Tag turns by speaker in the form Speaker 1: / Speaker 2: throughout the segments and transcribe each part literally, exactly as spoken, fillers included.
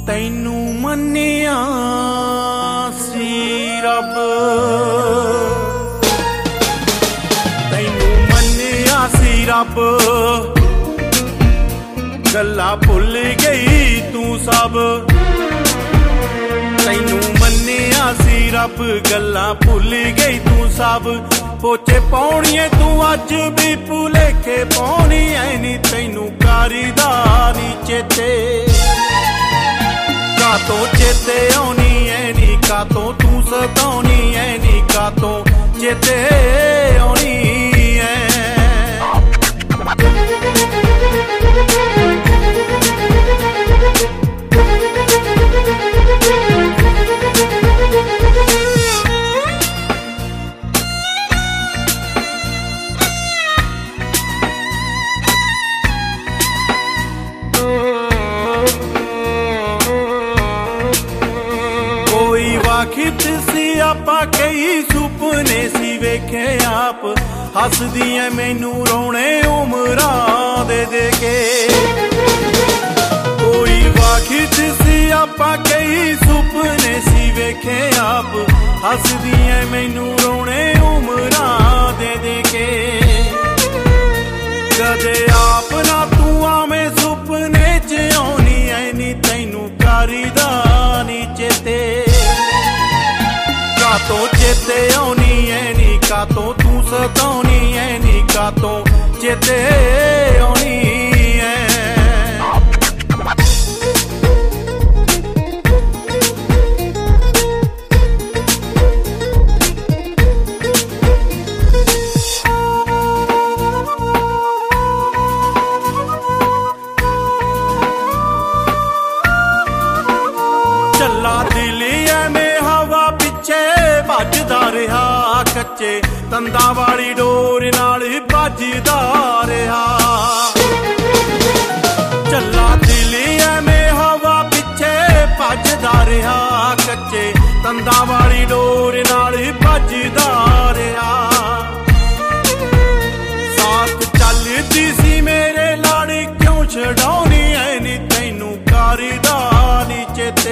Speaker 1: तैनू मन्निया सी रब, तैनू मन्निया सी रब, गल्ला भुल गई तू सब। तैनू मन्निया सी रब, गल्ला भुल गई तू सब। पोचे पाउणिए तू अज भी भुलेखे पाउणी ऐ नी, तैनू कारी दा नी चेते। कातों चेते आउणी ऐ नी, कातों तू सताउणी ऐ नी, कातों चेते आउणी ऐ। वाकिफ सी आपां कई सुपने सी वेखे आप, हसदी ऐ मैनू रोने उमरां दे दे के। कोई वाकिफ सी आपां कई सुपने सी वेखे आप, हसदी ऐ मैनू रोने उमरां दे दे के। कदे आप ना तू आवें सुपने च आउणी ऐ नी, तैनू कारी दा नी चेते। कातों चेते आउणी ऐ नी, कातों तू सताउणी ऐ नी, कातों चेते आउणी ऐ। चला दिल ऐवें हवा पिछे भजदा रहा, कच्चे तंदा वाली डोर नाल भजदा रहा। चला दिल ऐवें हवा पिछे भजदा रहा, कच्चे तंदा वाली डोर नाल भजदा रहा। साथ चलदी सी मेरे लाड़ क्यों छड़ाउणी ऐ नी, तैनू कारी दा नी चेते।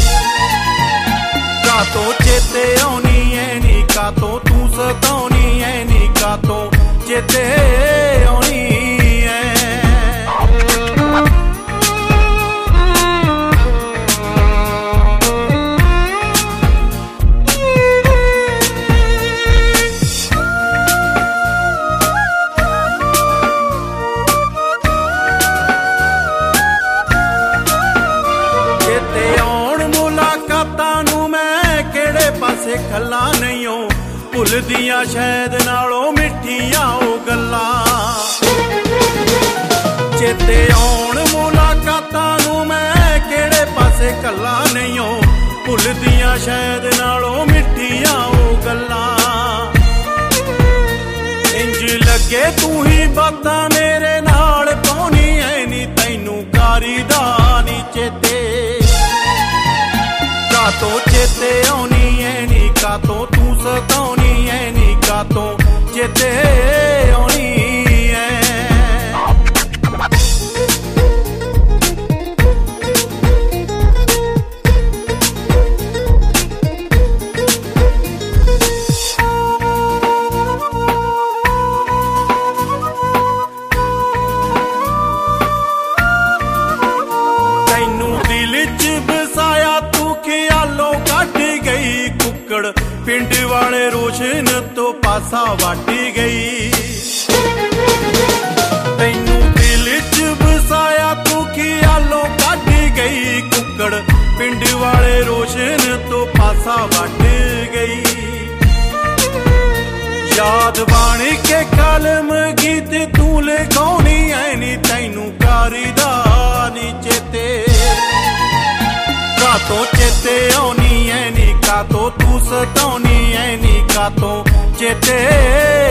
Speaker 1: कातों चेते आउणी ऐ नी, कातों तू सताउणी ऐ नी, कातों चेते आउणी ऐ। चेते आउण मुलाकातां नू मैं केड़े पासे खल्ला नहीं हो, भुलदियां शैद नालों मिठियां ओ गल्लां। चेते आउण मुलाकातां नू मैं केड़े पासे खल्ला नहीं हो, भुलदियां शैद नालों मिठियां ओ गल्लां। इंज लगे तू ही बातां मेरे नाल पाउणी ऐ नी, तैनू कारी दा नी चेते। कातों चेते आउणी ऐ नी, कातों तू सताउणी ऐ नी, कातों चेते आउणी ऐ। तैनू दिल च बसाया तू ख्यालों कट गई कुक्कड़, पिंड वाले रोशन तो पासा वट गई। तैनू दिल च बसाया तू ख्यालों कट गई कुक्कड़, पिंड वाले रोशन तो पासा वट गई। याद बन के कलम गीत तू लिखाउणी ऐ नी, तैनू कारी दा नी चेते। कातों चेते आउणी ऐ नी, कातों तू सताउणी ऐ नी, कातों चेते